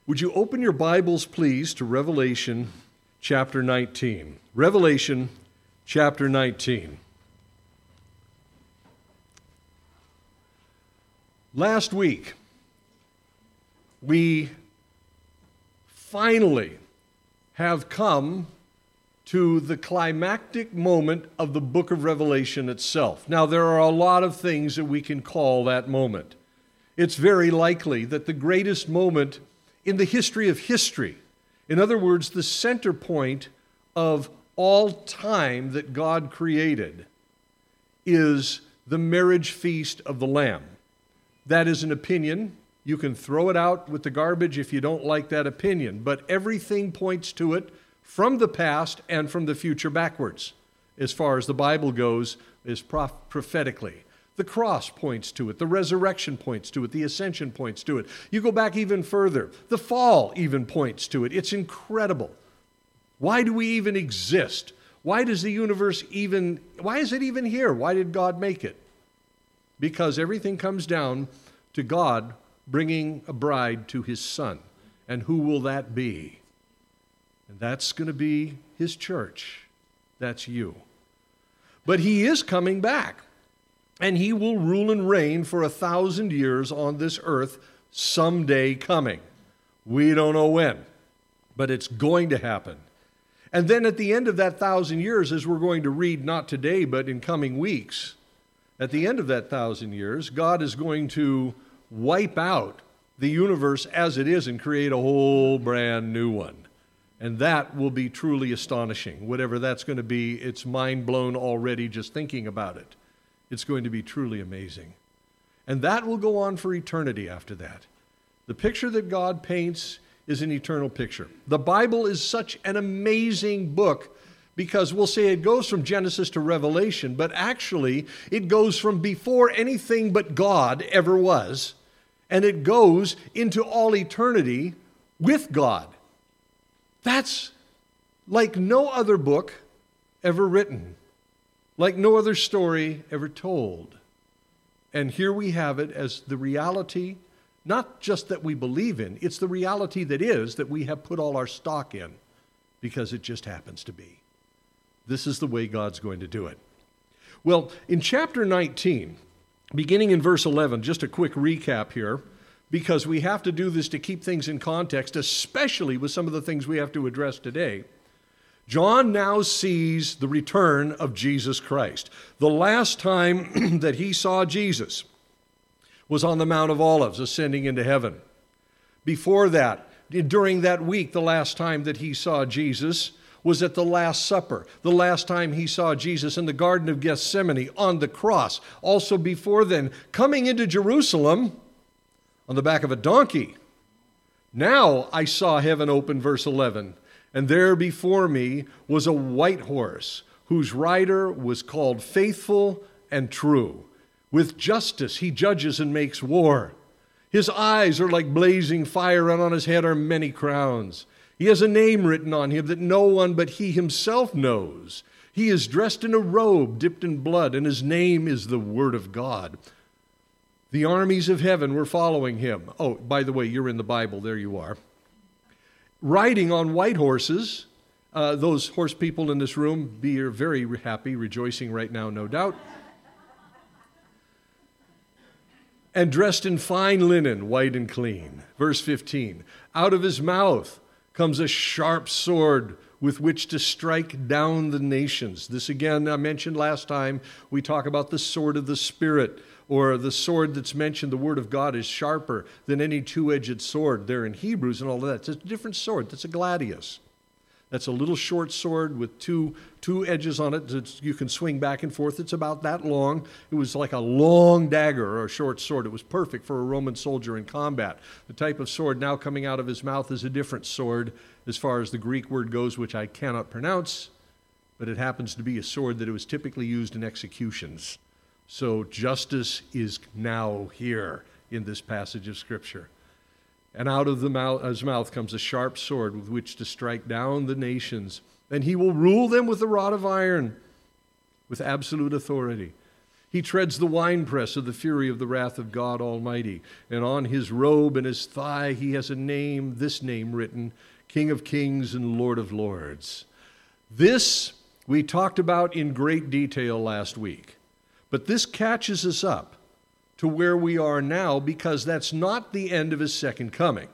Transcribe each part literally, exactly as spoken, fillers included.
Would you open your Bibles, please, to Revelation chapter nineteen? Revelation chapter nineteen. Last week, we finally have come to the climactic moment of the book of Revelation itself. Now, there are a lot of things that we can call that moment. It's very likely that the greatest moment in the history of history, in other words, the center point of all time that God created, is the marriage feast of the Lamb. That is an opinion. You can throw it out with the garbage if you don't like that opinion, but everything points to it from the past and from the future backwards, as far as the Bible goes, is prof- prophetically. The cross points to it. The resurrection points to it. The ascension points to it. You go back even further. The fall even points to it. It's incredible. Why do we even exist? Why does the universe even, why is it even here? Why did God make it? Because everything comes down to God bringing a bride to his son. And who will that be? And that's going to be his church. That's you. But he is coming back. And he will rule and reign for a thousand years on this earth someday coming. We don't know when, but it's going to happen. And then at the end of that thousand years, as we're going to read not today, but in coming weeks, at the end of that thousand years, God is going to wipe out the universe as it is and create a whole brand new one. And that will be truly astonishing. Whatever that's going to be, it's mind blown already just thinking about it. It's going to be truly amazing. And that will go on for eternity after that. The picture that God paints is an eternal picture. The Bible is such an amazing book because we'll say it goes from Genesis to Revelation, but actually it goes from before anything but God ever was, and it goes into all eternity with God. That's like no other book ever written. Like no other story ever told. And here we have it as the reality, not just that we believe in, it's the reality that is that we have put all our stock in because it just happens to be. This is the way God's going to do it. Well, in chapter nineteen, beginning in verse eleven, just a quick recap here, because we have to do this to keep things in context, especially with some of the things we have to address today. John now sees the return of Jesus Christ. The last time that he saw Jesus was on the Mount of Olives, ascending into heaven. Before that, during that week, the last time that he saw Jesus was at the Last Supper. The last time he saw Jesus in the Garden of Gethsemane on the cross. Also before then, coming into Jerusalem on the back of a donkey. Now I saw heaven open, verse eleven. And there before me was a white horse, whose rider was called Faithful and True. With justice he judges and makes war. His eyes are like blazing fire, and on his head are many crowns. He has a name written on him that no one but he himself knows. He is dressed in a robe dipped in blood, and his name is the Word of God. The armies of heaven were following him. Oh, by the way, you're in the Bible. There you are. Riding on white horses. Uh, those horse people in this room be very happy, rejoicing right now, no doubt. And dressed in fine linen, white and clean. Verse fifteen, out of his mouth comes a sharp sword with which to strike down the nations. This again, I mentioned last time, we talk about the sword of the Spirit, or the sword that's mentioned, the Word of God, is sharper than any two-edged sword there in Hebrews and all of that. It's a different sword. That's a gladius. That's a little short sword with two, two edges on it that you can swing back and forth. It's about that long. It was like a long dagger or a short sword. It was perfect for a Roman soldier in combat. The type of sword now coming out of his mouth is a different sword as far as the Greek word goes, which I cannot pronounce, but it happens to be a sword that it was typically used in executions. So justice is now here in this passage of Scripture. And out of the mouth, his mouth comes a sharp sword with which to strike down the nations. And he will rule them with a rod of iron, with absolute authority. He He treads the winepress of the fury of the wrath of God Almighty. And on his robe and his thigh he has a name, this name written, King of Kings and Lord of Lords. This we talked about in great detail last week. But this catches us up to where we are now, because that's not the end of his second coming.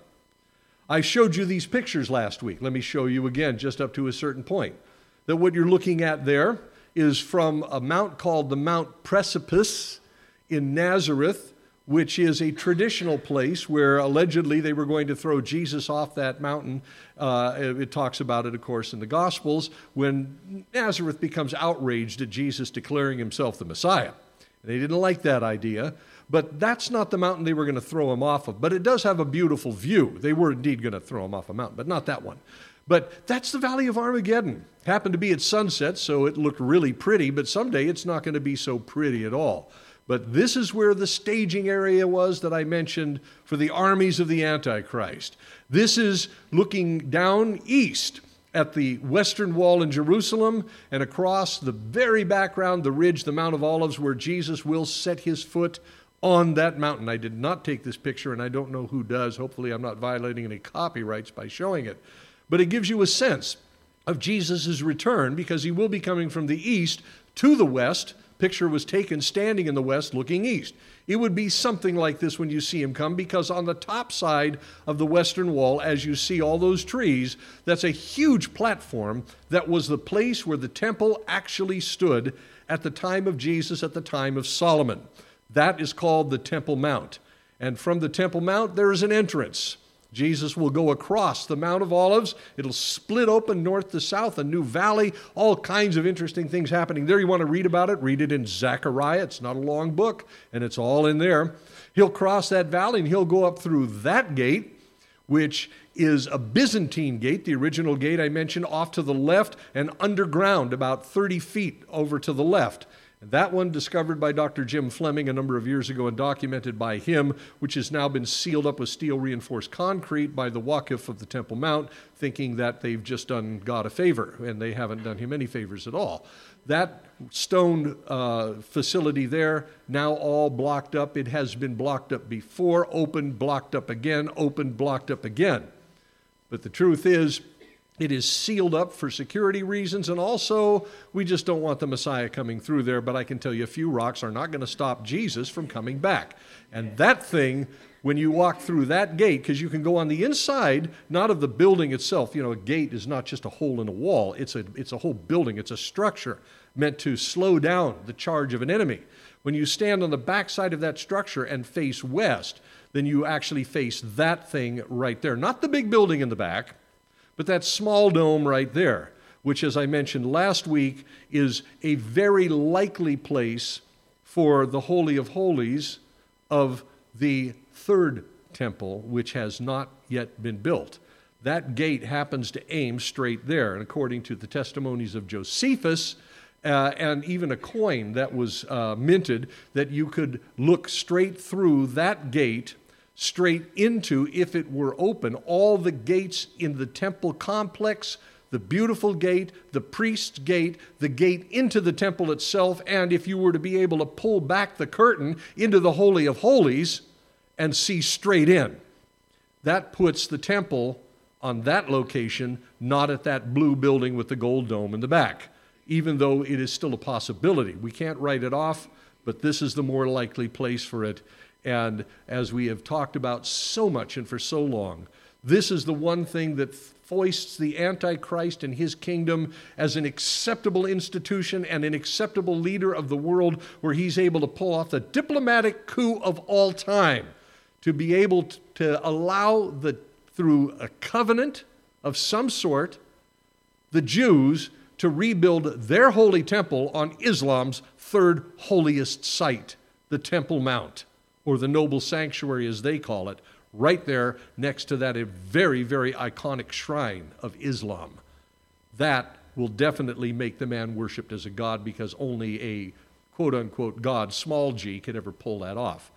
I showed you these pictures last week. Let me show you again, just up to a certain point. That what you're looking at there is from a mount called the Mount Precipice in Nazareth, which is a traditional place where allegedly they were going to throw Jesus off that mountain. Uh, it talks about it, of course, in the Gospels, when Nazareth becomes outraged at Jesus declaring himself the Messiah. They didn't like that idea, but that's not the mountain they were going to throw him off of. But it does have a beautiful view. They were indeed going to throw him off a mountain, but not that one. But that's the Valley of Armageddon. Happened to be at sunset, so it looked really pretty, but someday it's not going to be so pretty at all. But this is where the staging area was that I mentioned for the armies of the Antichrist. This is looking down east at the western wall in Jerusalem, and across the very background, the ridge, the Mount of Olives, where Jesus will set his foot on that mountain. I did not take this picture, and I don't know who does. Hopefully I'm not violating any copyrights by showing it. But it gives you a sense of Jesus' return, because he will be coming from the east to the west. Picture was taken standing in the west looking east. It would be something like this when you see him come, because on the top side of the western wall, as you see all those trees, that's a huge platform that was the place where the temple actually stood at the time of Jesus, at the time of Solomon. That is called the Temple Mount. And from the Temple Mount, there is an entrance. Jesus will go across the Mount of Olives. It'll split open north to south, a new valley, all kinds of interesting things happening there. You want to read about it? Read it in Zechariah. It's not a long book, and it's all in there. He'll cross that valley, and he'll go up through that gate, which is a Byzantine gate, the original gate I mentioned, off to the left and underground about thirty feet over to the left. That one discovered by Doctor Jim Fleming a number of years ago and documented by him, which has now been sealed up with steel-reinforced concrete by the Waqf of the Temple Mount, thinking that they've just done God a favor, and they haven't done him any favors at all. That stone uh, facility there, now all blocked up. It has been blocked up before, opened, blocked up again, opened, blocked up again. But the truth is, it is sealed up for security reasons, and also we just don't want the Messiah coming through there. But I can tell you a few rocks are not going to stop Jesus from coming back. And that thing, when you walk through that gate, because you can go on the inside, not of the building itself. You know, a gate is not just a hole in a wall. It's a, it's a whole building. It's a structure meant to slow down the charge of an enemy. When you stand on the backside of that structure and face west, then you actually face that thing right there. Not the big building in the back, but that small dome right there, which, as I mentioned last week, is a very likely place for the Holy of Holies of the third temple, which has not yet been built. That gate happens to aim straight there, and according to the testimonies of Josephus, uh, and even a coin that was uh, minted, that you could look straight through that gate straight into, if it were open, all the gates in the temple complex, the beautiful gate, the priest's gate, the gate into the temple itself, and if you were to be able to pull back the curtain into the Holy of Holies and see straight in. That puts the temple on that location, not at that blue building with the gold dome in the back, even though it is still a possibility. We can't write it off, but this is the more likely place for it. And as we have talked about so much and for so long, this is the one thing that foists the Antichrist and his kingdom as an acceptable institution and an acceptable leader of the world, where he's able to pull off the diplomatic coup of all time, to be able to allow, the through a covenant of some sort, the Jews to rebuild their holy temple on Islam's third holiest site, the Temple Mount, or the noble sanctuary as they call it, right there next to that very, very iconic shrine of Islam. That will definitely make the man worshipped as a god, because only a quote-unquote god, small g, can ever pull that off.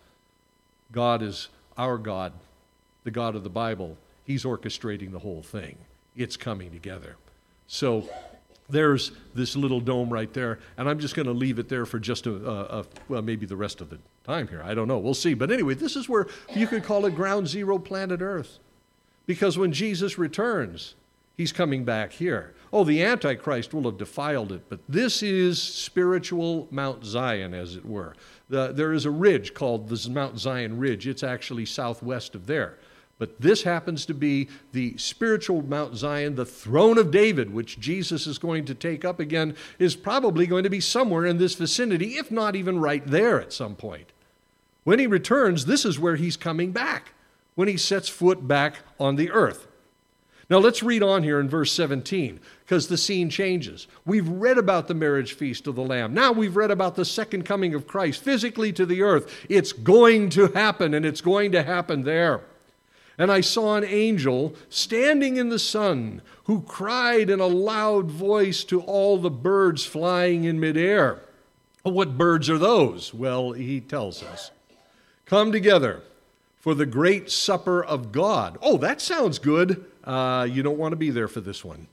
God is our God, the God of the Bible. He's orchestrating the whole thing. It's coming together. So There's this little dome right there, and I'm just going to leave it there for just a, a, a, well, maybe the rest of the time here. I don't know. We'll see. But anyway, this is where you could call it ground zero planet Earth. Because when Jesus returns, he's coming back here. Oh, the Antichrist will have defiled it, but this is spiritual Mount Zion, as it were. The, there is a ridge called the Mount Zion Ridge. It's actually southwest of there. But this happens to be the spiritual Mount Zion, the throne of David, which Jesus is going to take up again, is probably going to be somewhere in this vicinity, if not even right there at some point. When he returns, this is where he's coming back, when he sets foot back on the earth. Now let's read on here in verse seventeen, because the scene changes. We've read about the marriage feast of the Lamb. Now we've read about the second coming of Christ physically to the earth. It's going to happen, and it's going to happen there. And I saw an angel standing in the sun who cried in a loud voice to all the birds flying in midair. What birds are those? Well, he tells us. Come together for the great supper of God. Oh, that sounds good. Uh, you don't want to be there for this one.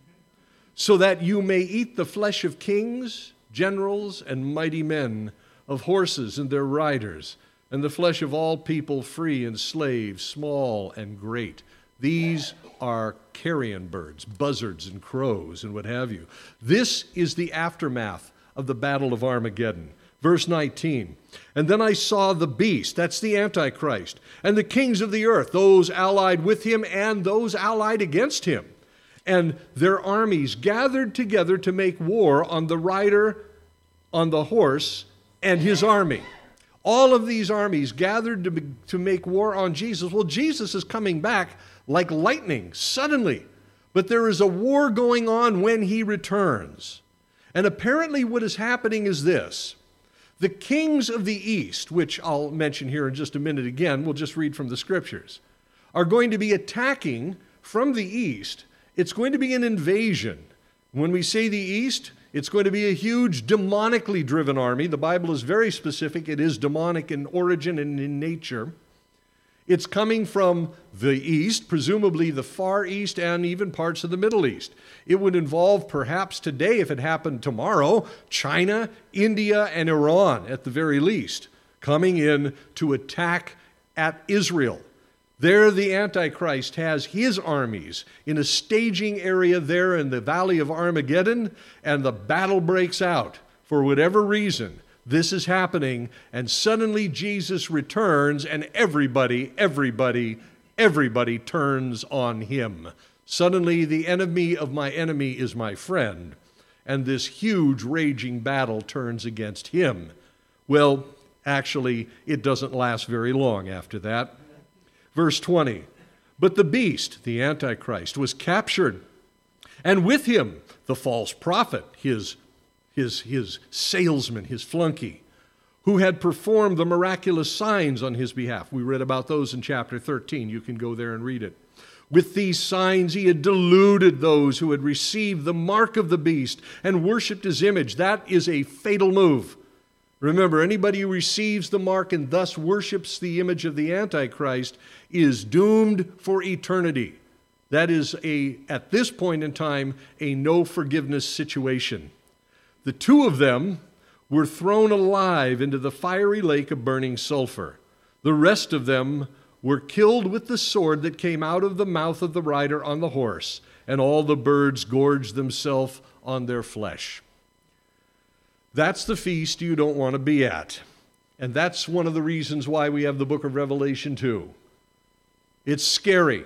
So that you may eat the flesh of kings, generals, and mighty men, of horses and their riders, and the flesh of all people, free and slave, small and great. These are carrion birds, buzzards and crows and what have you. This is the aftermath of the Battle of Armageddon. Verse nineteen, and then I saw the beast, that's the Antichrist, and the kings of the earth, those allied with him and those allied against him, and their armies gathered together to make war on the rider on the horse and his army. All of these armies gathered to, be, to make war on Jesus. Well, Jesus is coming back like lightning, suddenly. But there is a war going on when he returns. And apparently what is happening is this. The kings of the east, which I'll mention here in just a minute again, we'll just read from the scriptures, are going to be attacking from the east. It's going to be an invasion. When we say the east, it's going to be a huge demonically driven army. The Bible is very specific. It is demonic in origin and in nature. It's coming from the east, presumably the Far East and even parts of the Middle East. It would involve perhaps today, if it happened tomorrow, China, India, and Iran at the very least, coming in to attack at Israel. There the Antichrist has his armies in a staging area there in the Valley of Armageddon, and the battle breaks out. For whatever reason, this is happening, and suddenly Jesus returns, and everybody, everybody, everybody turns on him. Suddenly the enemy of my enemy is my friend, and this huge raging battle turns against him. Well, actually, it doesn't last very long after that. Verse twenty, but the beast, the Antichrist, was captured, and with him the false prophet, his, his, his salesman, his flunky, who had performed the miraculous signs on his behalf. We read about those in chapter thirteen. You can go there and read it. With these signs he had deluded those who had received the mark of the beast and worshipped his image. That is a fatal move. Remember, anybody who receives the mark and thus worships the image of the Antichrist is doomed for eternity. That is, a at this point in time, a no forgiveness situation. The two of them were thrown alive into the fiery lake of burning sulfur. The rest of them were killed with the sword that came out of the mouth of the rider on the horse, and all the birds gorged themselves on their flesh. That's the feast you don't want to be at. And that's one of the reasons why we have the book of Revelation too. It's scary.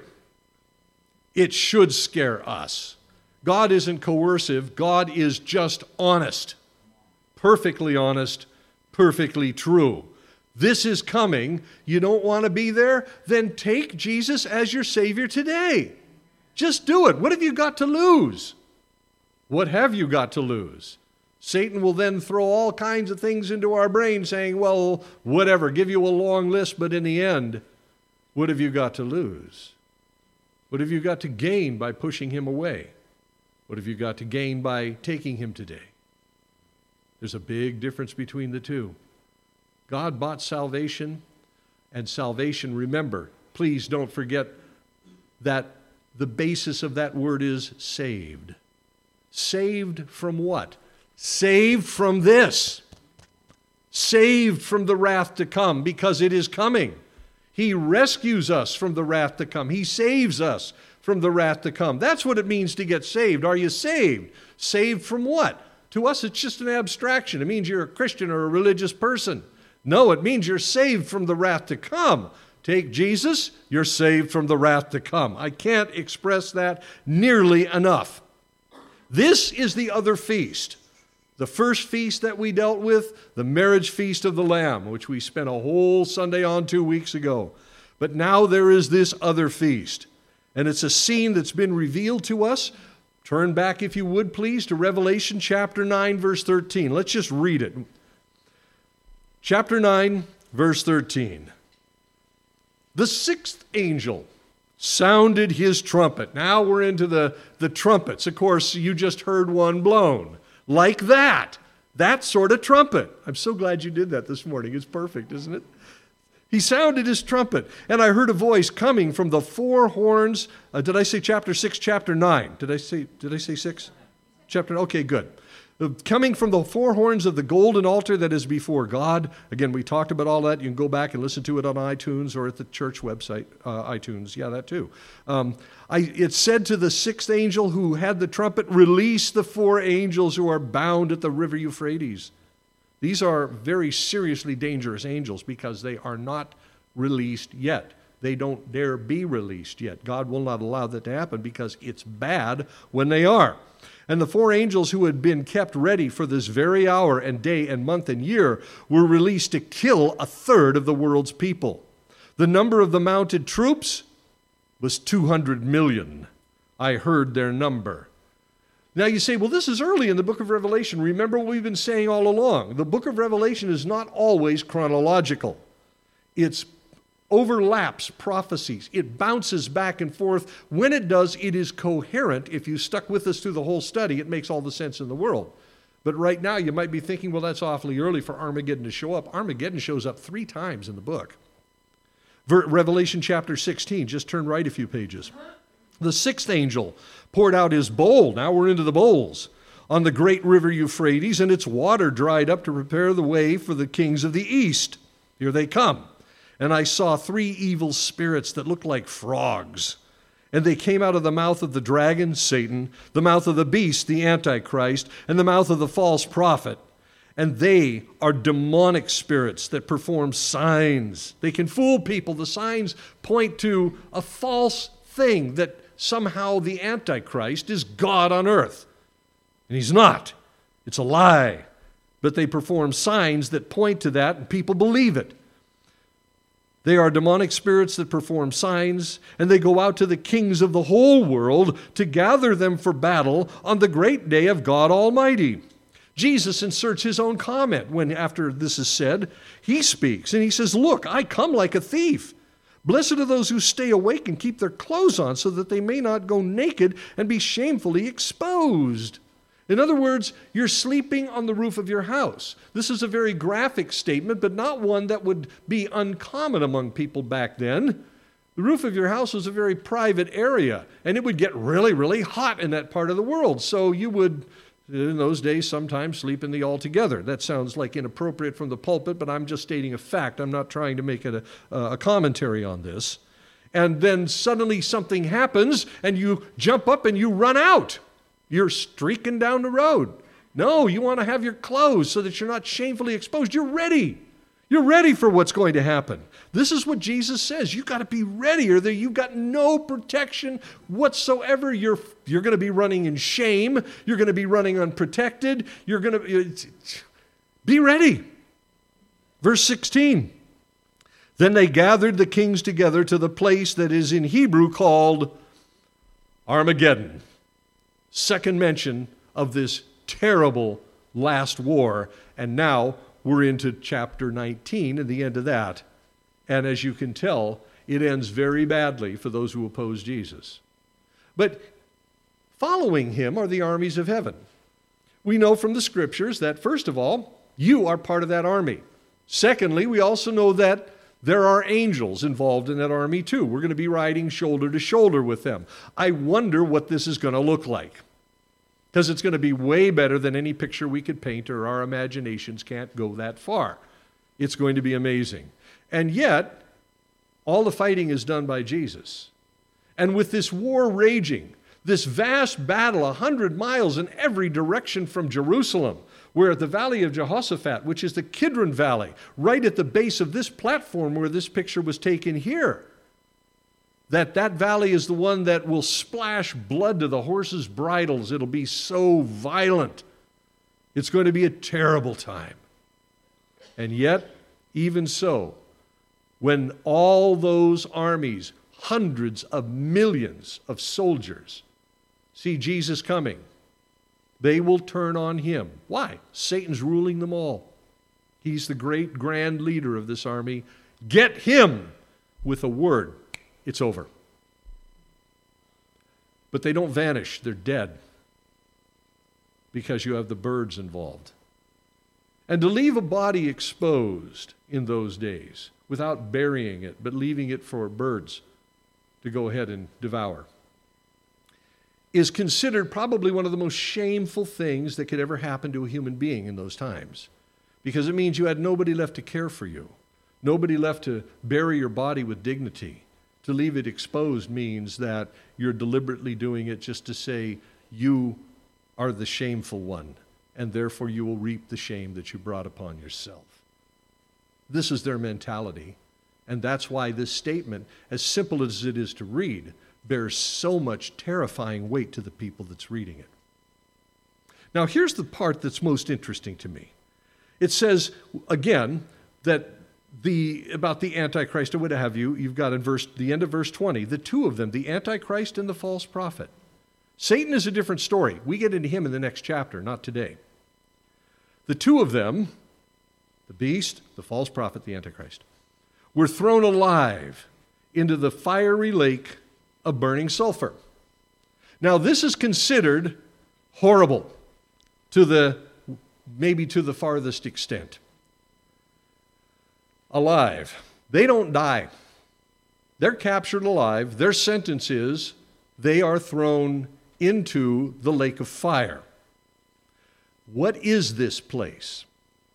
It should scare us. God isn't coercive. God is just honest. Perfectly honest, perfectly true. This is coming. You don't want to be there? Then take Jesus as your Savior today. Just do it. What have you got to lose? What have you got to lose? Satan will then throw all kinds of things into our brain saying, well, whatever, give you a long list, but in the end, what have you got to lose? What have you got to gain by pushing him away? What have you got to gain by taking him today? There's a big difference between the two. God bought salvation, and salvation, remember, please don't forget that the basis of that word is saved. Saved from what? Saved from this. Saved from the wrath to come, because it is coming. He rescues us from the wrath to come. He saves us from the wrath to come. That's what it means to get saved. Are you saved? Saved from what? To us, it's just an abstraction. It means you're a Christian or a religious person. No, it means you're saved from the wrath to come. Take Jesus, you're saved from the wrath to come. I can't express that nearly enough. This is the other feast. The first feast that we dealt with, the marriage feast of the Lamb, which we spent a whole Sunday on two weeks ago. But now there is this other feast. And it's a scene that's been revealed to us. Turn back, if you would, please, to Revelation chapter nine, verse thirteen. Let's just read it. Chapter nine, verse thirteen. The sixth angel sounded his trumpet. Now we're into the, the trumpets. Of course, you just heard one blown. Like that. That sort of trumpet. I'm so glad you did that this morning. It's perfect, isn't it? He sounded his trumpet, and I heard a voice coming from the four horns. Uh, did I say chapter six, chapter nine? Did I say, did I say six? Chapter, okay, good. Uh, coming from the four horns of the golden altar that is before God. Again, we talked about all that. You can go back and listen to it on iTunes or at the church website, uh, iTunes. Yeah, that too. Um, I, it said to the sixth angel who had the trumpet, release the four angels who are bound at the river Euphrates. These are very seriously dangerous angels because they are not released yet. They don't dare be released yet. God will not allow that to happen because it's bad when they are. And the four angels who had been kept ready for this very hour and day and month and year were released to kill a third of the world's people. The number of the mounted troops was two hundred million. I heard their number. Now you say, well, this is early in the book of Revelation. Remember what we've been saying all along. The book of Revelation is not always chronological. It overlaps prophecies. It bounces back and forth. When it does, it is coherent. If you stuck with us through the whole study, it makes all the sense in the world. But right now you might be thinking, well, that's awfully early for Armageddon to show up. Armageddon shows up three times in the book. Revelation chapter sixteen, just turn right a few pages. The sixth angel poured out his bowl. Now we're into the bowls. On the great river Euphrates, and its water dried up to prepare the way for the kings of the east. Here they come. And I saw three evil spirits that looked like frogs. And they came out of the mouth of the dragon, Satan, the mouth of the beast, the Antichrist, and the mouth of the false prophet. And they are demonic spirits that perform signs. They can fool people. The signs point to a false thing that somehow the Antichrist is God on earth. And he's not. It's a lie. But they perform signs that point to that, and people believe it. They are demonic spirits that perform signs, and they go out to the kings of the whole world to gather them for battle on the great day of God Almighty. Jesus inserts his own comment when, after this is said, he speaks, and he says, look, I come like a thief. Blessed are those who stay awake and keep their clothes on so that they may not go naked and be shamefully exposed. In other words, you're sleeping on the roof of your house. This is a very graphic statement, but not one that would be uncommon among people back then. The roof of your house was a very private area, and it would get really, really hot in that part of the world. So you would, in those days, sometimes sleep in the altogether. That sounds like inappropriate from the pulpit, but I'm just stating a fact. I'm not trying to make it a, a commentary on this. And then suddenly something happens, and you jump up and you run out. You're streaking down the road. No, you want to have your clothes so that you're not shamefully exposed. You're ready. You're ready for what's going to happen. This is what Jesus says. You've got to be ready, or you've got no protection whatsoever. You're, you're going to be running in shame. You're going to be running unprotected. You're going to be ready. Verse sixteen. Then they gathered the kings together to the place that is in Hebrew called Armageddon. Second mention of this terrible last war. And now we're into chapter nineteen and the end of that. And as you can tell, it ends very badly for those who oppose Jesus. But following him are the armies of heaven. We know from the scriptures that, first of all, you are part of that army. Secondly, we also know that there are angels involved in that army too. We're going to be riding shoulder to shoulder with them. I wonder what this is going to look like. because it's going to be way better than any picture we could paint, or our imaginations can't go that far. It's going to be amazing. And yet, all the fighting is done by Jesus. And with this war raging, this vast battle, a hundred miles in every direction from Jerusalem, we're at the Valley of Jehoshaphat, which is the Kidron Valley, right at the base of this platform where this picture was taken here. That that valley is the one that will splash blood to the horses' bridles. It'll be so violent. It's going to be a terrible time. And yet, even so, when all those armies, hundreds of millions of soldiers, see Jesus coming, they will turn on him. Why? Satan's ruling them all. He's the great grand leader of this army. Get him with a word. It's over. But they don't vanish. They're dead because you have the birds involved. And to leave a body exposed in those days without burying it, but leaving it for birds to go ahead and devour, is considered probably one of the most shameful things that could ever happen to a human being in those times, because it means you had nobody left to care for you, nobody left to bury your body with dignity. To leave it exposed means that you're deliberately doing it just to say you are the shameful one, and therefore you will reap the shame that you brought upon yourself. This is their mentality, and that's why this statement, as simple as it is to read, bears so much terrifying weight to the people that's reading it. Now, here's the part that's most interesting to me. It says, again, that the about the Antichrist, or what have you, you've got in verse the end of verse twenty, the two of them, the Antichrist and the false prophet. Satan is a different story. We get into him in the next chapter, not today. The two of them, the beast, the false prophet, the Antichrist, were thrown alive into the fiery lake of burning sulfur. Now, this is considered horrible to the, maybe to the farthest extent. Alive. They don't die. They're captured alive. Their sentence is they are thrown into the lake of fire. What is this place?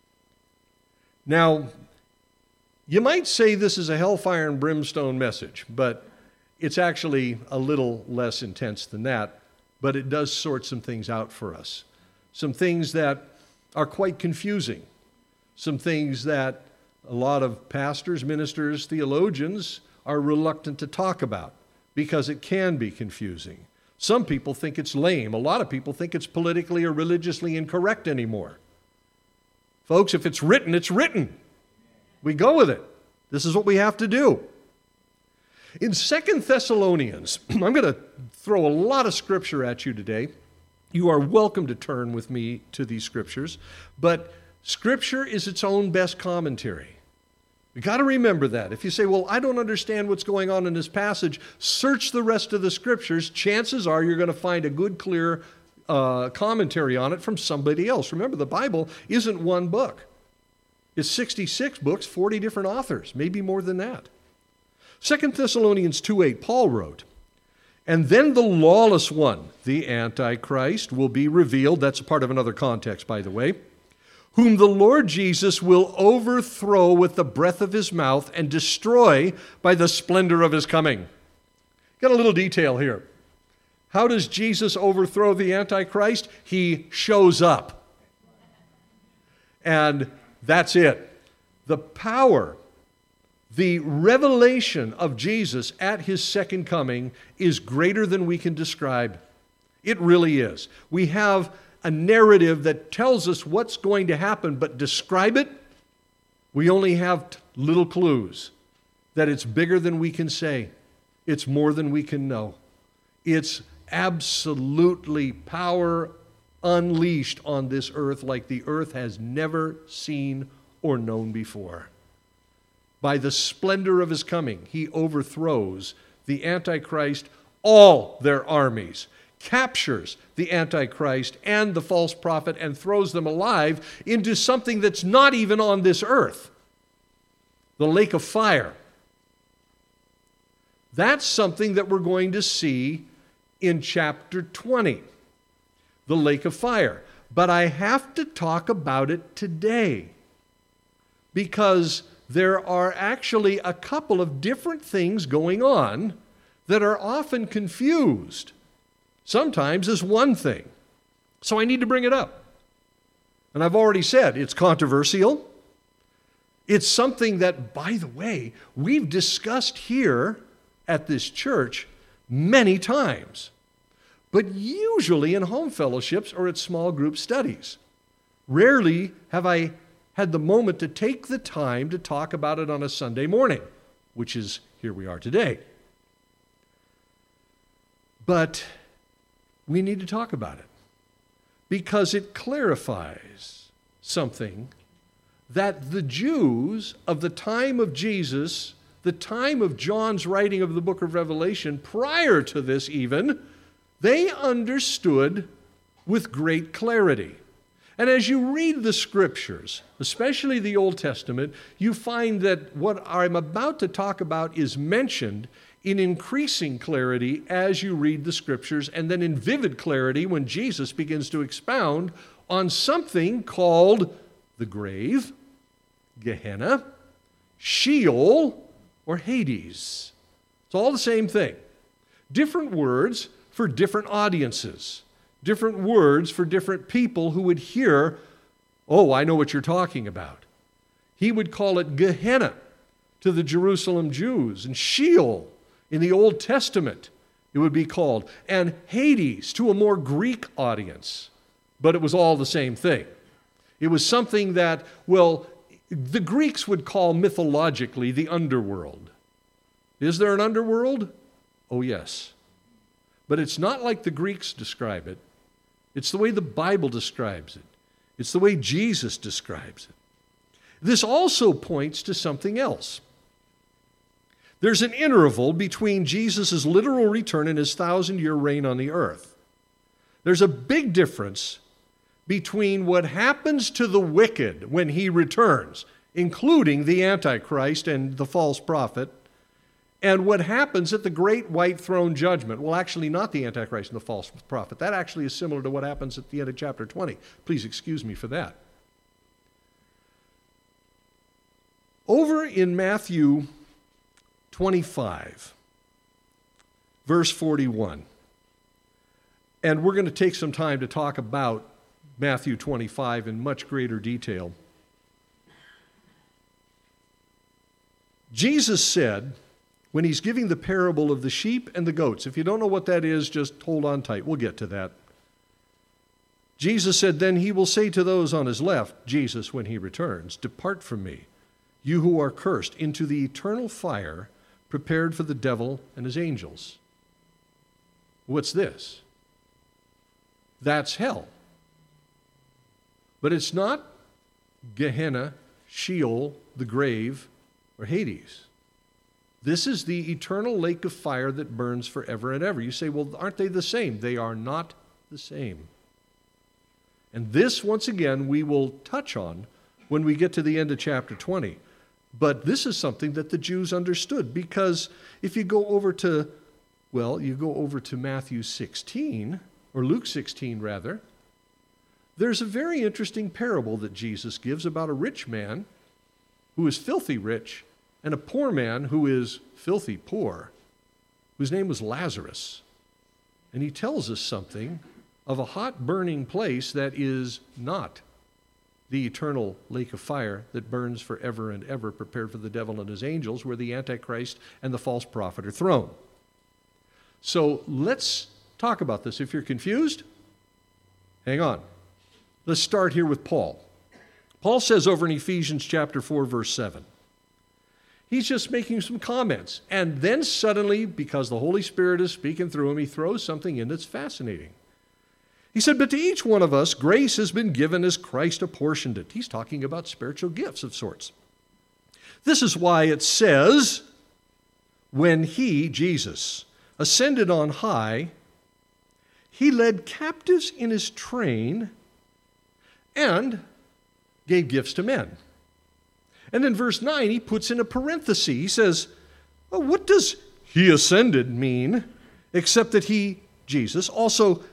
Now, you might say this is a hellfire and brimstone message, but it's actually a little less intense than that, but it does sort some things out for us. Some things that are quite confusing. Some things that a lot of pastors, ministers, theologians are reluctant to talk about because it can be confusing. Some people think it's lame. A lot of people think it's politically or religiously incorrect anymore. Folks, if it's written, it's written. We go with it. This is what we have to do. In Second Thessalonians, I'm going to throw a lot of scripture at you today. You are welcome to turn with me to these scriptures, but Scripture is its own best commentary. We've got to remember that. If you say, well, I don't understand what's going on in this passage, search the rest of the Scriptures. Chances are you're going to find a good, clear uh, commentary on it from somebody else. Remember, the Bible isn't one book. It's sixty-six books, forty different authors, maybe more than that. Second Thessalonians two eight, Paul wrote, "And then the lawless one, the Antichrist, will be revealed." That's a part of another context, by the way. "Whom the Lord Jesus will overthrow with the breath of his mouth and destroy by the splendor of his coming." Got a little detail here. How does Jesus overthrow the Antichrist? He shows up. And that's it. The power, the revelation of Jesus at his second coming is greater than we can describe. It really is. We have a narrative that tells us what's going to happen, but describe it, we only have little clues that it's bigger than we can say. It's more than we can know. It's absolutely power unleashed on this earth like the earth has never seen or known before. By the splendor of his coming, he overthrows the Antichrist, all their armies, captures the Antichrist and the false prophet and throws them alive into something that's not even on this earth, the lake of fire. That's something that we're going to see in chapter twenty. the lake of fire. But I have to talk about it today because there are actually a couple of different things going on that are often confused, sometimes as one thing. So I need to bring it up. And I've already said it's controversial. It's something that, by the way, we've discussed here at this church many times, but usually in home fellowships or at small group studies. Rarely have I had the moment to take the time to talk about it on a Sunday morning, which is here we are today. But we need to talk about it because it clarifies something that the Jews of the time of Jesus, the time of John's writing of the book of Revelation, prior to this even, they understood with great clarity. And as you read the scriptures, especially the Old Testament, you find that what I'm about to talk about is mentioned in increasing clarity as you read the scriptures, and then in vivid clarity when Jesus begins to expound on something called the grave, Gehenna, Sheol, or Hades. It's all the same thing. Different words for different audiences. Different words for different people who would hear, oh, I know what you're talking about. He would call it Gehenna to the Jerusalem Jews, and Sheol in the Old Testament it would be called, and Hades to a more Greek audience. But it was all the same thing. It was something that, well, the Greeks would call mythologically the underworld. Is there an underworld? Oh, yes. But it's not like the Greeks describe it. It's the way the Bible describes it. It's the way Jesus describes it. This also points to something else. There's an interval between Jesus' literal return and his thousand-year reign on the earth. There's a big difference between what happens to the wicked when he returns, including the Antichrist and the false prophet, and what happens at the great white throne judgment. Well, actually, not the Antichrist and the false prophet. That actually is similar to what happens at the end of chapter twenty. Please excuse me for that. Over in Matthew twenty-five, verse forty-one, and we're going to take some time to talk about Matthew twenty-five in much greater detail. Jesus said, when he's giving the parable of the sheep and the goats, if you don't know what that is, just hold on tight. We'll get to that. Jesus said, then he will say to those on his left, Jesus, when he returns, depart from me, you who are cursed, into the eternal fire prepared for the devil and his angels. What's this? That's hell. But it's not Gehenna, Sheol, the grave, or Hades. This is the eternal lake of fire that burns forever and ever. You say, well, aren't they the same? They are not the same. And this, once again, we will touch on when we get to the end of chapter twenty. But this is something that the Jews understood, because if you go over to, well, you go over to Matthew sixteen, or Luke sixteen rather, there's a very interesting parable that Jesus gives about a rich man who is filthy rich and a poor man who is filthy poor, whose name was Lazarus. And he tells us something of a hot burning place that is not the eternal lake of fire that burns forever and ever, prepared for the devil and his angels, where the Antichrist and the false prophet are thrown. So let's talk about this. If you're confused, hang on. Let's start here with Paul. Paul says over in Ephesians chapter four, verse seven, he's just making some comments. And then suddenly, because the Holy Spirit is speaking through him, he throws something in that's fascinating. He said, but to each one of us, grace has been given as Christ apportioned it. He's talking about spiritual gifts of sorts. This is why it says, when he, Jesus, ascended on high, he led captives in his train and gave gifts to men. And in verse nine, he puts in a parenthesis. He says, well, what does he ascended mean, except that he, Jesus, also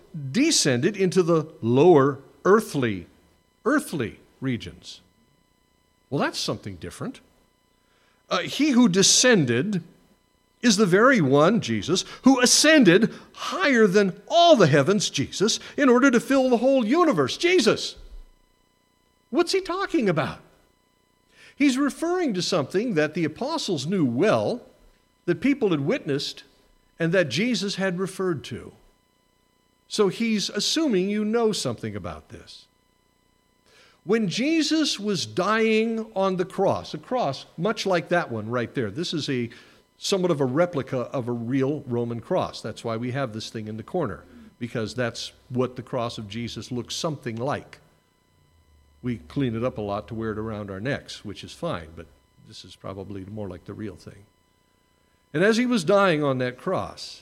descended into the lower earthly, earthly regions. Well, that's something different. Uh, he who descended is the very one, Jesus, who ascended higher than all the heavens, Jesus, in order to fill the whole universe, Jesus. What's he talking about? He's referring to something that the apostles knew well, that people had witnessed, and that Jesus had referred to. So he's assuming you know something about this. When Jesus was dying on the cross, a cross much like that one right there, this is a somewhat of a replica of a real Roman cross. That's why we have this thing in the corner, because that's what the cross of Jesus looks something like. We clean it up a lot to wear it around our necks, which is fine, but this is probably more like the real thing. And as he was dying on that cross,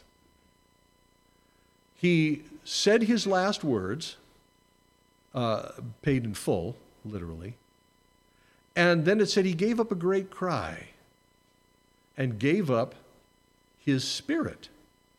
he said his last words, uh, paid in full, literally, and then it said he gave up a great cry and gave up his spirit.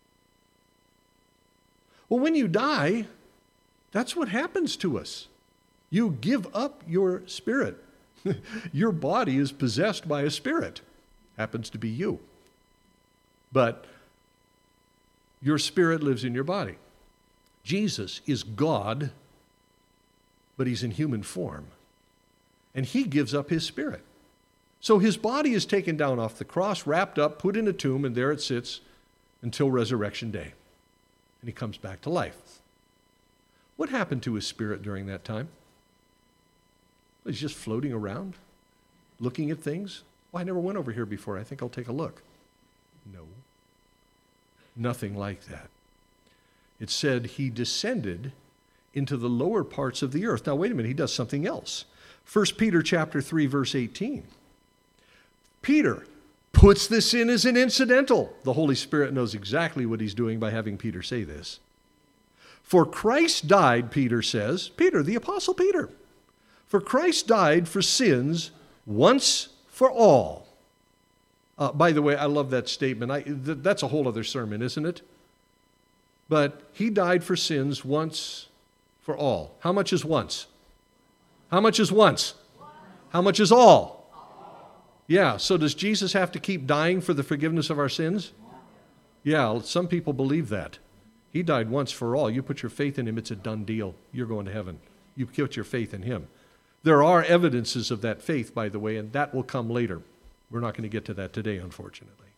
Well, when you die, that's what happens to us. You give up your spirit. Your body is possessed by a spirit. Happens to be you. But your spirit lives in your body. Jesus is God, but he's in human form. And he gives up his spirit. So his body is taken down off the cross, wrapped up, put in a tomb, and there it sits until resurrection day. And he comes back to life. What happened to his spirit during that time? He's just floating around, looking at things. Well, I never went over here before. I think I'll take a look. No. Nothing like that. It said he descended into the lower parts of the earth. Now, wait a minute. He does something else. First Peter chapter three, verse eighteen. Peter puts this in as an incidental. The Holy Spirit knows exactly what he's doing by having Peter say this. For Christ died, Peter says, Peter, the Apostle Peter, for Christ died for sins once for all. Uh, by the way, I love that statement. I, th- that's a whole other sermon, isn't it? But he died for sins once for all. How much is once? How much is once? How much is all? Yeah, so does Jesus have to keep dying for the forgiveness of our sins? Yeah, some people believe that. He died once for all. You put your faith in him, it's a done deal. You're going to heaven. You put your faith in him. There are evidences of that faith, by the way, and that will come later. We're not going to get to that today, unfortunately.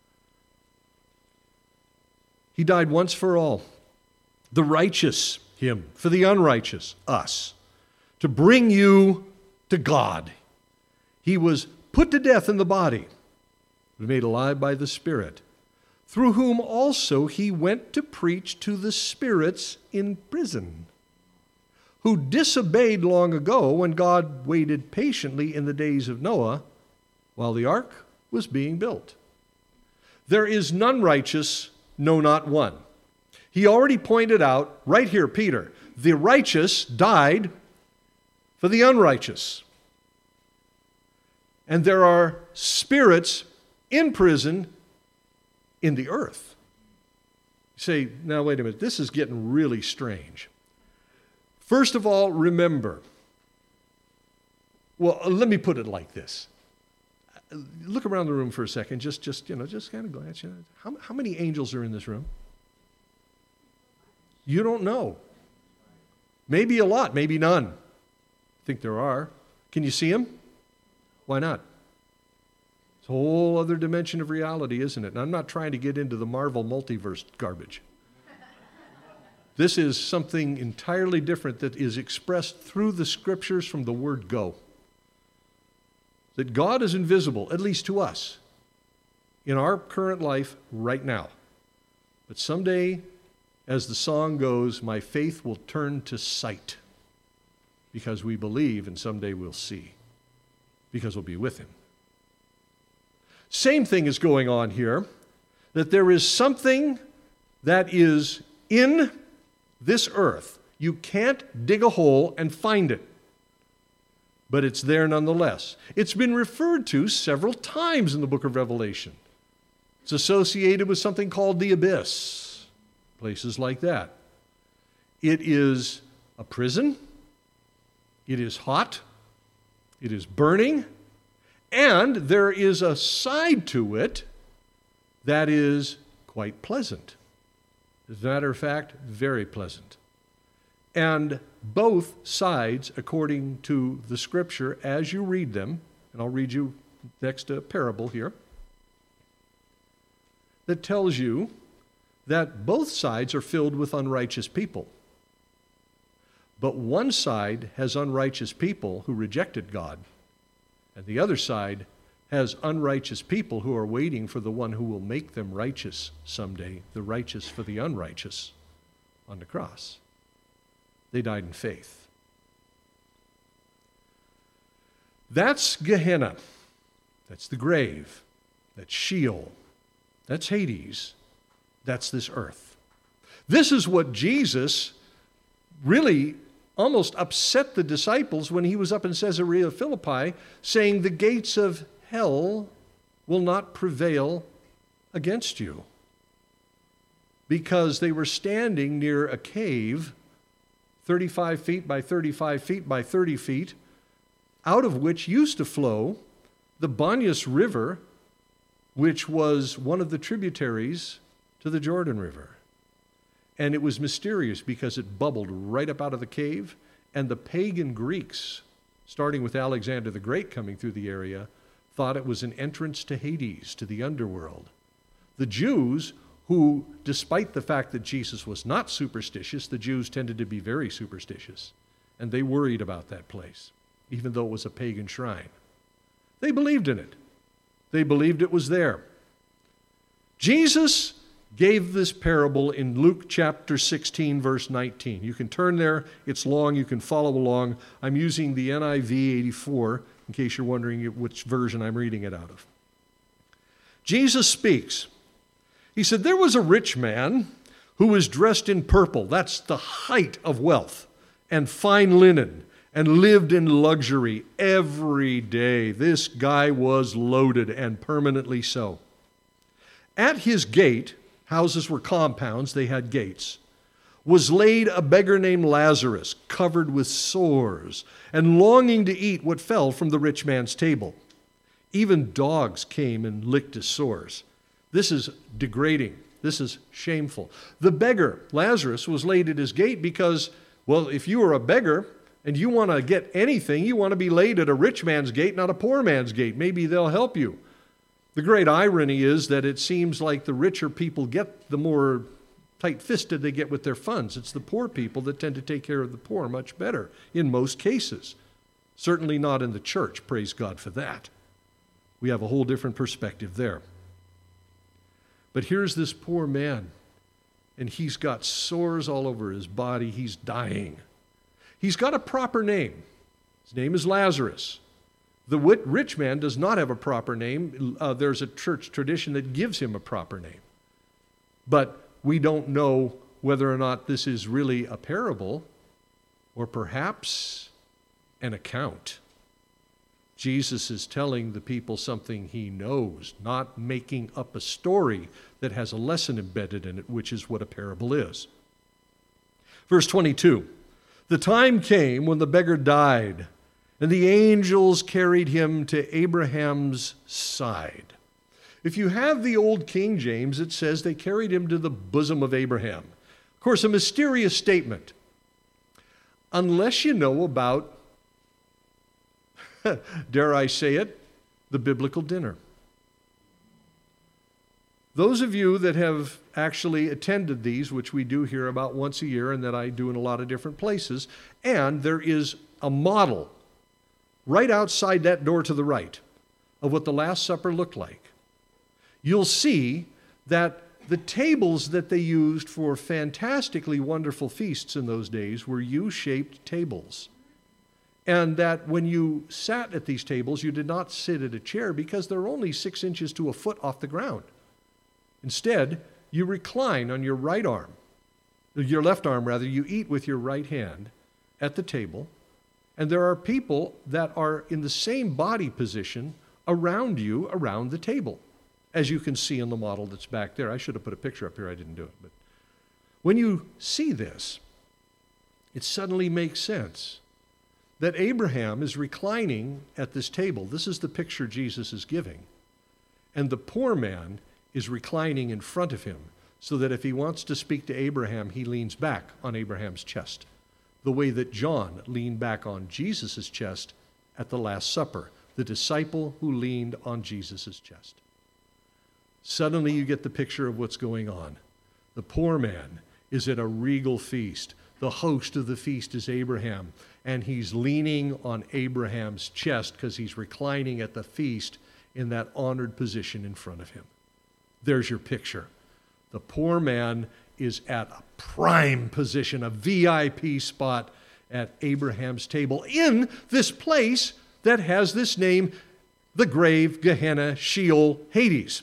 He died once for all. The righteous, him. For the unrighteous, us. To bring you to God. He was put to death in the body, but made alive by the Spirit, through whom also he went to preach to the spirits in prison, who disobeyed long ago when God waited patiently in the days of Noah while the ark was being built. There is none righteous, no, not one. He already pointed out, right here, Peter, the righteous died for the unrighteous. And there are spirits in prison in the earth. You say, now wait a minute, this is getting really strange. First of all, remember, well, let me put it like this. Look around the room for a second, just, just you know, just kind of glance. You know, how, how many angels are in this room? You don't know. Maybe a lot, maybe none. I think there are. Can you see them? Why not? It's a whole other dimension of reality, isn't it? And I'm not trying to get into the Marvel multiverse garbage. This is something entirely different that is expressed through the scriptures from the word go. That God is invisible, at least to us, in our current life right now. But someday, as the song goes, my faith will turn to sight because we believe, and someday we'll see. Because we'll be with him. Same thing is going on here, that there is something that is in this earth. You can't dig a hole and find it, but it's there nonetheless. It's been referred to several times in the book of Revelation. It's associated with something called the abyss, places like that. It is a prison. It is hot. It is burning. And there is a side to it that is quite pleasant. As a matter of fact, very pleasant. And both sides, according to the Scripture, as you read them, and I'll read you next a parable here, that tells you that both sides are filled with unrighteous people. But one side has unrighteous people who rejected God, and the other side has unrighteous people who are waiting for the one who will make them righteous someday, the righteous for the unrighteous on the cross. They died in faith. That's Gehenna. That's the grave. That's Sheol. That's Hades. That's this earth. This is what Jesus really almost upset the disciples when he was up in Caesarea Philippi, saying the gates of hell will not prevail against you. Because they were standing near a cave, thirty-five feet by thirty-five feet by thirty feet, out of which used to flow the Banyas River, which was one of the tributaries to the Jordan River. And it was mysterious because it bubbled right up out of the cave, and the pagan Greeks, starting with Alexander the Great coming through the area, thought it was an entrance to Hades, to the underworld. The Jews, who, despite the fact that Jesus was not superstitious, the Jews tended to be very superstitious, and they worried about that place, even though it was a pagan shrine. They believed in it. They believed it was there. Jesus gave this parable in Luke chapter sixteen, verse nineteen. You can turn there. It's long. You can follow along. I'm using the N I V eighty-four, in case you're wondering which version I'm reading it out of. Jesus speaks. He said, there was a rich man who was dressed in purple. That's the height of wealth, and fine linen, and lived in luxury every day. This guy was loaded, and permanently so. At his gate, houses were compounds, they had gates, was laid a beggar named Lazarus, covered with sores, and longing to eat what fell from the rich man's table. Even dogs came and licked his sores. This is degrading. This is shameful. The beggar, Lazarus, was laid at his gate because, well, if you are a beggar and you want to get anything, you want to be laid at a rich man's gate, not a poor man's gate. Maybe they'll help you. The great irony is that it seems like the richer people get, the more tight-fisted they get with their funds. It's the poor people that tend to take care of the poor much better in most cases. Certainly not in the church. Praise God for that. We have a whole different perspective there. But here's this poor man, and he's got sores all over his body. He's dying. He's got a proper name. His name is Lazarus. The rich man does not have a proper name. Uh, there's a church tradition that gives him a proper name. But we don't know whether or not this is really a parable or perhaps an account. Jesus is telling the people something he knows, not making up a story that has a lesson embedded in it, which is what a parable is. Verse twenty-two, the time came when the beggar died, and the angels carried him to Abraham's side. If you have the old King James, it says they carried him to the bosom of Abraham. Of course, a mysterious statement. Unless you know about, dare I say it, the biblical dinner. Those of you that have actually attended these, which we do here about once a year and that I do in a lot of different places, and there is a model right outside that door to the right of what the Last Supper looked like. You'll see that the tables that they used for fantastically wonderful feasts in those days were U-shaped tables. And that when you sat at these tables, you did not sit at a chair because they're only six inches to a foot off the ground. Instead, you recline on your right arm, your left arm rather, you eat with your right hand at the table, and there are people that are in the same body position around you, around the table, as you can see in the model that's back there. I should have put a picture up here, I didn't do it. But when you see this, it suddenly makes sense that Abraham is reclining at this table. This is the picture Jesus is giving. And the poor man is reclining in front of him, so that if he wants to speak to Abraham, he leans back on Abraham's chest, the way that John leaned back on Jesus' chest at the Last Supper, the disciple who leaned on Jesus' chest. Suddenly you get the picture of what's going on. The poor man is at a regal feast. The host of the feast is Abraham, and he's leaning on Abraham's chest because he's reclining at the feast in that honored position in front of him. There's your picture. The poor man is at a prime position, a V I P spot at Abraham's table in this place that has this name, the grave, Gehenna, Sheol, Hades.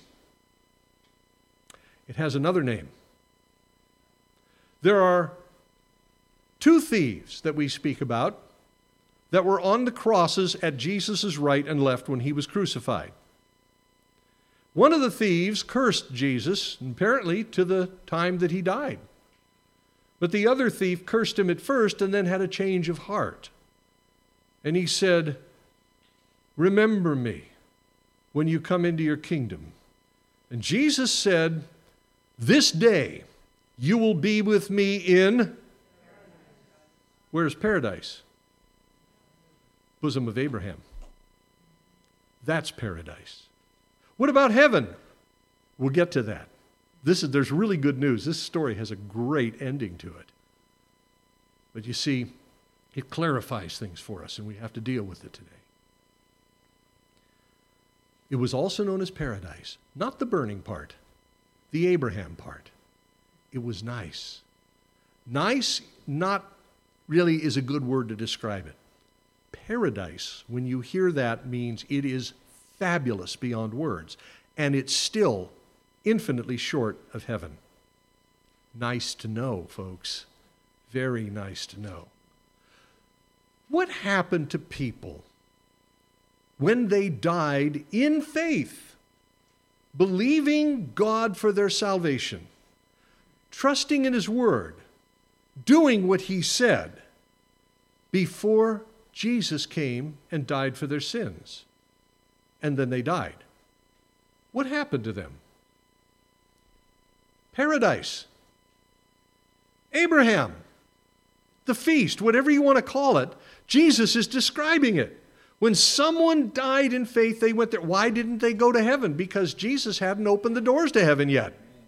It has another name. There are two thieves that we speak about that were on the crosses at Jesus' right and left when he was crucified. One of the thieves cursed Jesus, apparently to the time that he died. But the other thief cursed him at first and then had a change of heart. And he said, "Remember me when you come into your kingdom." And Jesus said, "This day you will be with me in..." Where's paradise? Bosom of Abraham. That's paradise. What about heaven? We'll get to that. This is, there's really good news. This story has a great ending to it. But you see, it clarifies things for us, and we have to deal with it today. It was also known as paradise, not the burning part, the Abraham part. It was nice. Nice, not really is a good word to describe it. Paradise, when you hear that, means it is fabulous beyond words, and it's still infinitely short of heaven. Nice to know, folks. Very nice to know. What happened to people when they died in faith, believing God for their salvation, trusting in His Word, doing what He said, before Jesus came and died for their sins? And then they died. What happened to them? Paradise. Abraham. The feast, whatever you want to call it, Jesus is describing it. When someone died in faith, they went there. Why didn't they go to heaven? Because Jesus hadn't opened the doors to heaven yet.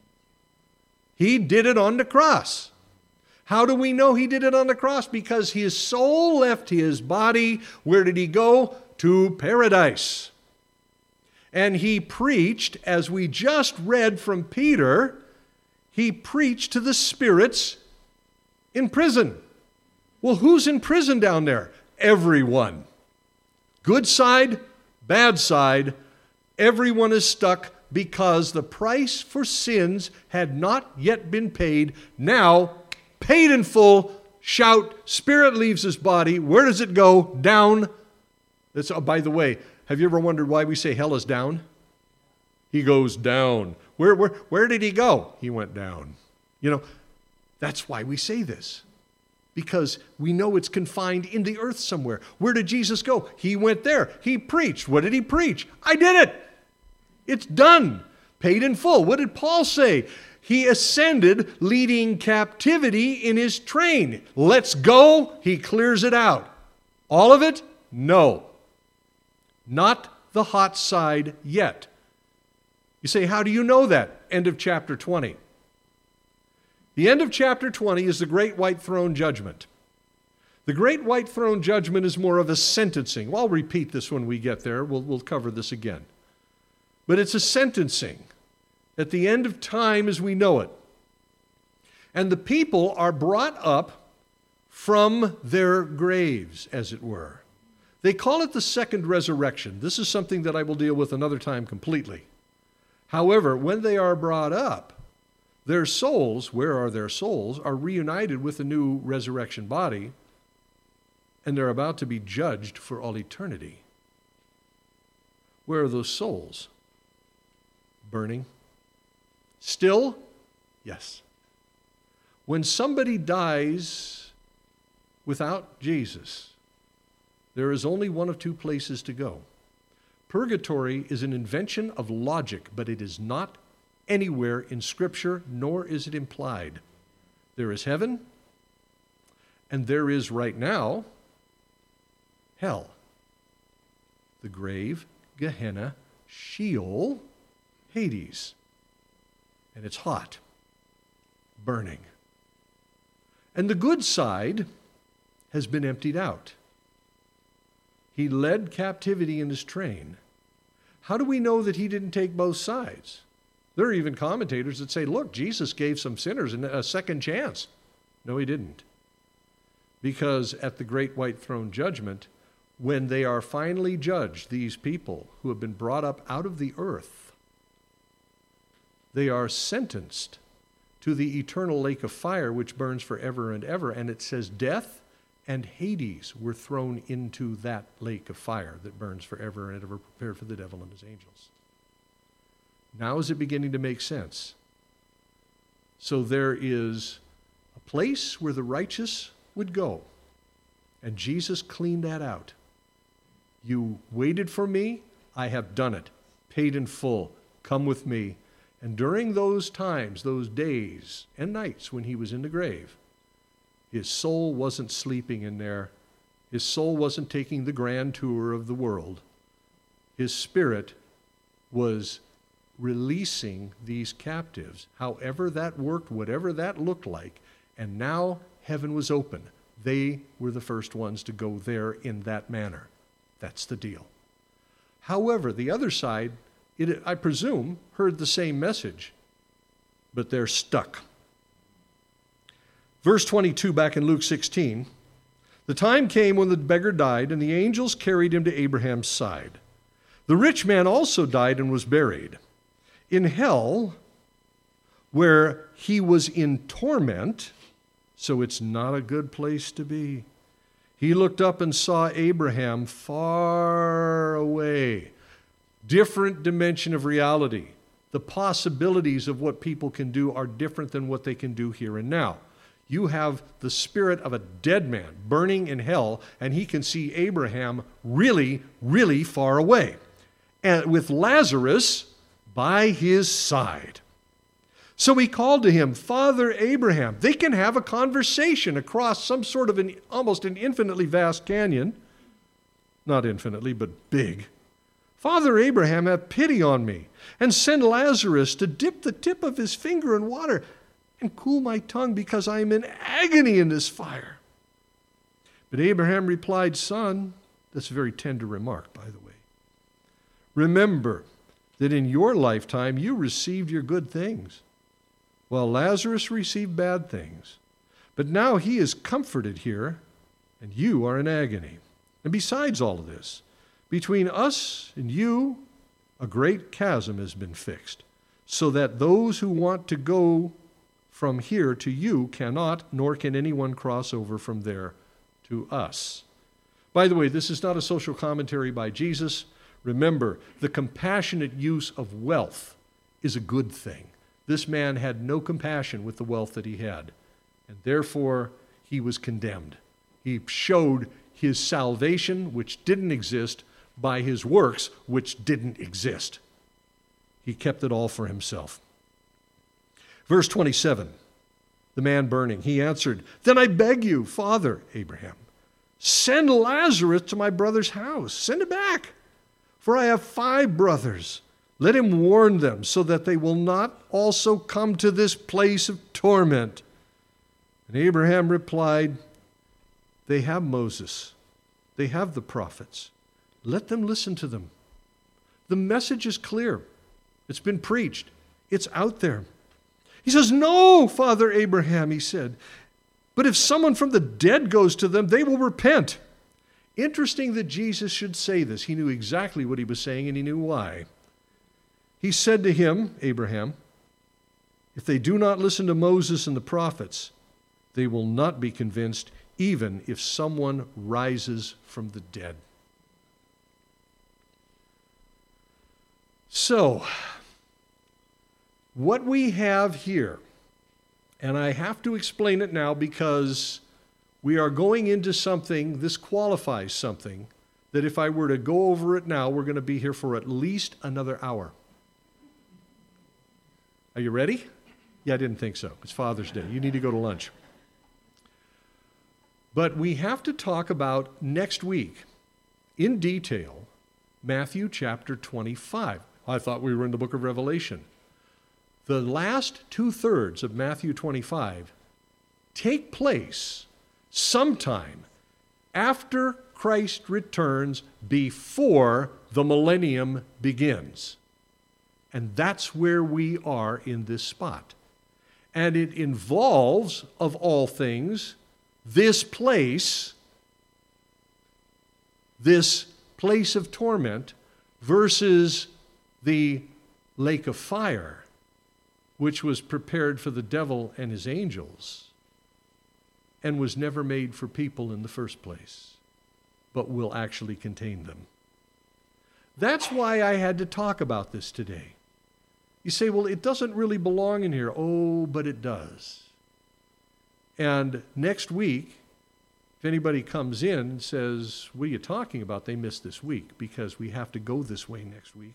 He did it on the cross. How do we know He did it on the cross? Because His soul left His body. Where did He go? To paradise. And He preached, as we just read from Peter, He preached to the spirits in prison. Well, who's in prison down there? Everyone. Good side, bad side, everyone is stuck because the price for sins had not yet been paid. Now, paid in full, shout, spirit leaves his body. Where does it go? Down. That's, oh, by the way, have you ever wondered why we say hell is down? He goes down. Where, where, where did He go? He went down. You know, that's why we say this. Because we know it's confined in the earth somewhere. Where did Jesus go? He went there. He preached. What did He preach? I did it. It's done. Paid in full. What did Paul say? He ascended, leading captivity in His train. Let's go. He clears it out. All of it? No. Not the hot side yet. You say, how do you know that? End of chapter twenty. The end of chapter twenty is the Great White Throne Judgment. The Great White Throne Judgment is more of a sentencing. Well, I'll repeat this when we get there. We'll, we'll cover this again. But it's a sentencing at the end of time as we know it. And the people are brought up from their graves, as it were. They call it the second resurrection. This is something that I will deal with another time completely. However, when they are brought up, their souls, where are their souls, are reunited with a new resurrection body, and they're about to be judged for all eternity. Where are those souls? Burning. Still? Yes. When somebody dies without Jesus, there is only one of two places to go. Purgatory is an invention of logic, but it is not anywhere in Scripture, nor is it implied. There is heaven, and there is right now hell. The grave, Gehenna, Sheol, Hades. And it's hot, burning. And the good side has been emptied out. He led captivity in his train. How do we know that he didn't take both sides? There are even commentators that say, look, Jesus gave some sinners a second chance. No, he didn't. Because at the great white throne judgment, when they are finally judged, these people who have been brought up out of the earth, they are sentenced to the eternal lake of fire, which burns forever and ever. And it says death and Hades were thrown into that lake of fire that burns forever and ever, prepared for the devil and his angels. Now is it beginning to make sense? So there is a place where the righteous would go, and Jesus cleaned that out. You waited for me, I have done it, paid in full, come with me. And during those times, those days and nights when he was in the grave, his soul wasn't sleeping in there. His soul wasn't taking the grand tour of the world. His spirit was releasing these captives, however that worked, whatever that looked like. And now heaven was open. They were the first ones to go there in that manner. That's the deal. However, the other side, it, I presume, heard the same message, but they're stuck. Verse twenty-two, back in Luke sixteen, the time came when the beggar died, and the angels carried him to Abraham's side. The rich man also died and was buried. In hell, where he was in torment, so it's not a good place to be, he looked up and saw Abraham far away. Different dimension of reality. The possibilities of what people can do are different than what they can do here and now. You have the spirit of a dead man burning in hell, and he can see Abraham really, really far away, and with Lazarus by his side. So he called to him, Father Abraham. They can have a conversation across some sort of an almost an infinitely vast canyon. Not infinitely, but big. Father Abraham, have pity on me, and send Lazarus to dip the tip of his finger in water and cool my tongue, because I am in agony in this fire. But Abraham replied, Son, that's a very tender remark, by the way. Remember that in your lifetime you received your good things, while Lazarus received bad things. But now he is comforted here, and you are in agony. And besides all of this, between us and you, a great chasm has been fixed, so that those who want to go from here to you cannot, nor can anyone cross over from there to us. By the way, this is not a social commentary by Jesus. Remember, the compassionate use of wealth is a good thing. This man had no compassion with the wealth that he had, and therefore he was condemned. He showed his salvation, which didn't exist, by his works, which didn't exist. He kept it all for himself. Verse twenty-seven, the man burning, he answered, Then I beg you, Father Abraham, send Lazarus to my brother's house. Send him back, for I have five brothers. Let him warn them, so that they will not also come to this place of torment. And Abraham replied, They have Moses. They have the prophets. Let them listen to them. The message is clear. It's been preached. It's out there. He says, No, Father Abraham, he said, but if someone from the dead goes to them, they will repent. Interesting that Jesus should say this. He knew exactly what he was saying, and he knew why. He said to him, Abraham, if they do not listen to Moses and the prophets, they will not be convinced, even if someone rises from the dead. So, what we have here, and I have to explain it now because we are going into something, this qualifies something, that if I were to go over it now, we're going to be here for at least another hour. Are you ready? Yeah, I didn't think so. It's Father's Day. You need to go to lunch. But we have to talk about next week, in detail, Matthew chapter twenty-five. I thought we were in the book of Revelation. The last two-thirds of Matthew twenty-five take place sometime after Christ returns, before the millennium begins. And that's where we are in this spot. And it involves, of all things, this place, this place of torment, versus the lake of fire, which was prepared for the devil and his angels, and was never made for people in the first place, but will actually contain them. That's why I had to talk about this today. You say, well, it doesn't really belong in here. Oh, but it does. And next week, if anybody comes in and says, what are you talking about? They missed this week, because we have to go this way next week.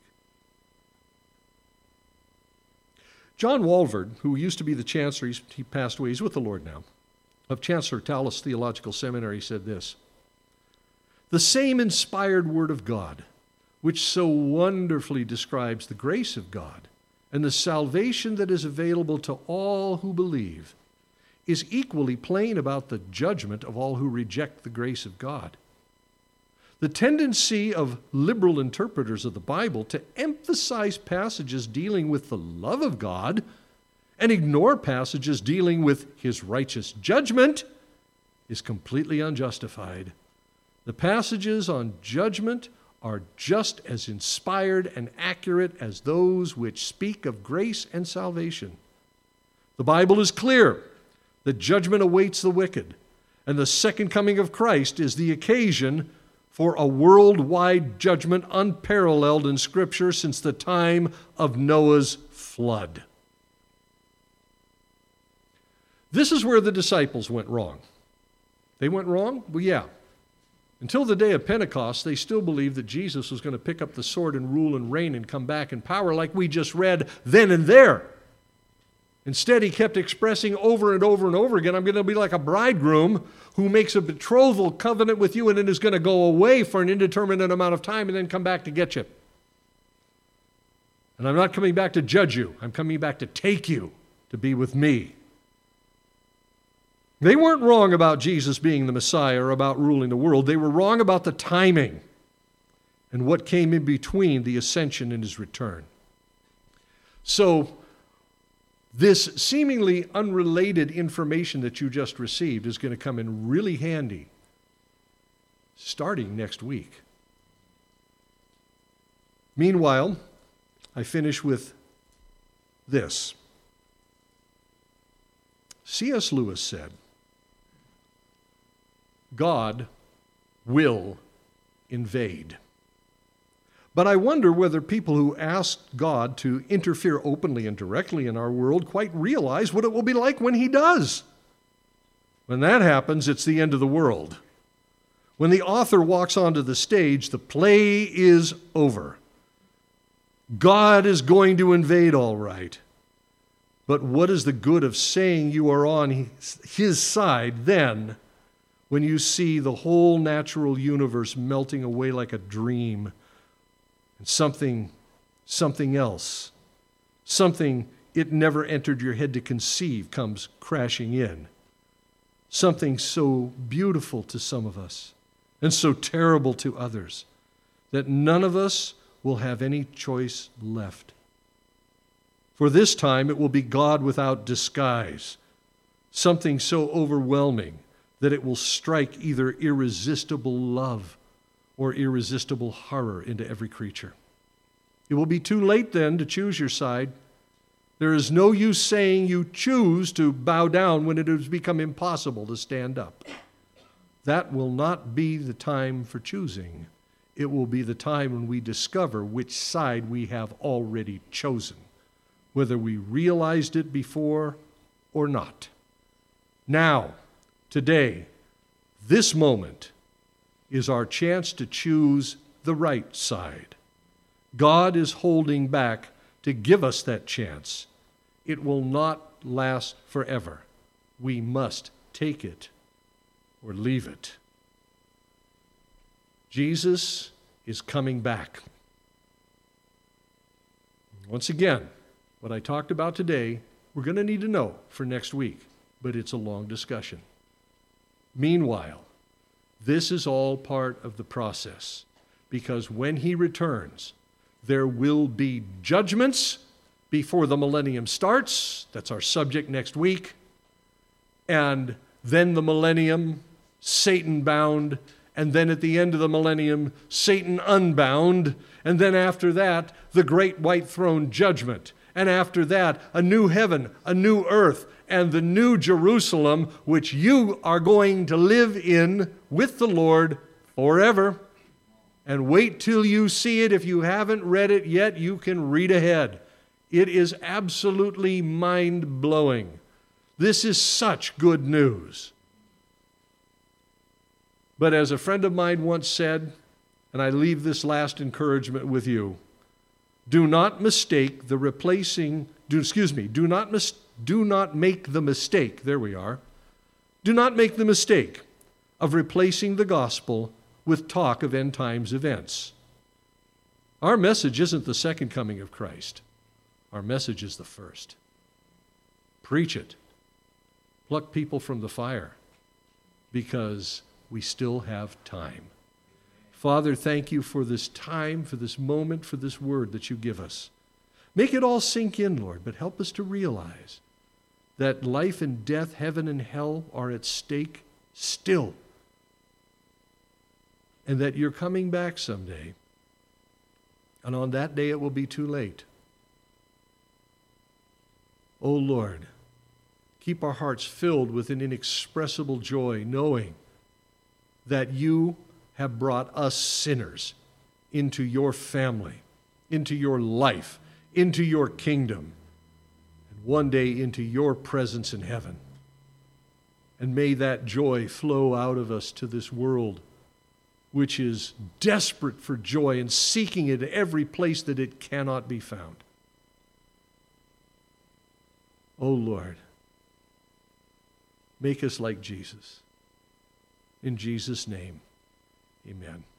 John Walvoord, who used to be the chancellor, he's, he passed away, he's with the Lord now, of Chancellor Talis Theological Seminary, said this: the same inspired word of God, which so wonderfully describes the grace of God and the salvation that is available to all who believe, is equally plain about the judgment of all who reject the grace of God. The tendency of liberal interpreters of the Bible to emphasize passages dealing with the love of God and ignore passages dealing with his righteous judgment is completely unjustified. The passages on judgment are just as inspired and accurate as those which speak of grace and salvation. The Bible is clear that judgment awaits the wicked, and the second coming of Christ is the occasion for a worldwide judgment unparalleled in Scripture since the time of Noah's flood. This is where the disciples went wrong. They went wrong? Well, yeah. Until the day of Pentecost, they still believed that Jesus was going to pick up the sword and rule and reign and come back in power like we just read then and there. Instead, he kept expressing over and over and over again, I'm going to be like a bridegroom who makes a betrothal covenant with you and then is going to go away for an indeterminate amount of time and then come back to get you. And I'm not coming back to judge you. I'm coming back to take you to be with me. They weren't wrong about Jesus being the Messiah or about ruling the world. They were wrong about the timing and what came in between the ascension and his return. So, this seemingly unrelated information that you just received is going to come in really handy starting next week. Meanwhile, I finish with this. C S Lewis said, God will invade. But I wonder whether people who ask God to interfere openly and directly in our world quite realize what it will be like when he does. When that happens, it's the end of the world. When the author walks onto the stage, the play is over. God is going to invade, all right. But what is the good of saying you are on his side then, when you see the whole natural universe melting away like a dream, and something, something else, something it never entered your head to conceive comes crashing in? Something so beautiful to some of us and so terrible to others that none of us will have any choice left. For this time it will be God without disguise, something so overwhelming that it will strike either irresistible love or irresistible horror into every creature. It will be too late then to choose your side. There is no use saying you choose to bow down when it has become impossible to stand up. That will not be the time for choosing. It will be the time when we discover which side we have already chosen, whether we realized it before or not. Now, today, This moment is our chance to choose the right side. God is holding back to give us that chance. It will not last forever. We must take it or leave it. Jesus is coming back. Once again, what I talked about today, we're going to need to know for next week, but it's a long discussion. Meanwhile, this is all part of the process, because when he returns, there will be judgments before the millennium starts. That's our subject next week. And then the millennium, Satan bound. And then at the end of the millennium, Satan unbound. And then after that, the great white throne judgment. And after that, a new heaven, a new earth, and the new Jerusalem, which you are going to live in with the Lord forever. And wait till you see it. If you haven't read it yet, you can read ahead. It is absolutely mind-blowing. This is such good news. But as a friend of mine once said, and I leave this last encouragement with you, do not mistake the replacing, do, excuse me, do not, mis, do not make the mistake, there we are, do not make the mistake of replacing the gospel with talk of end times events. Our message isn't the second coming of Christ. Our message is the first. Preach it. Pluck people from the fire, because we still have time. Father, thank you for this time, for this moment, for this word that you give us. Make it all sink in, Lord, but help us to realize that life and death, heaven and hell are at stake still, and that you're coming back someday, and on that day it will be too late. Oh Lord, keep our hearts filled with an inexpressible joy, knowing that you have brought us sinners into your family, into your life, into your kingdom, and one day into your presence in heaven. And may that joy flow out of us to this world, which is desperate for joy and seeking it at every place that it cannot be found. Oh Lord, make us like Jesus. In Jesus' name, amen.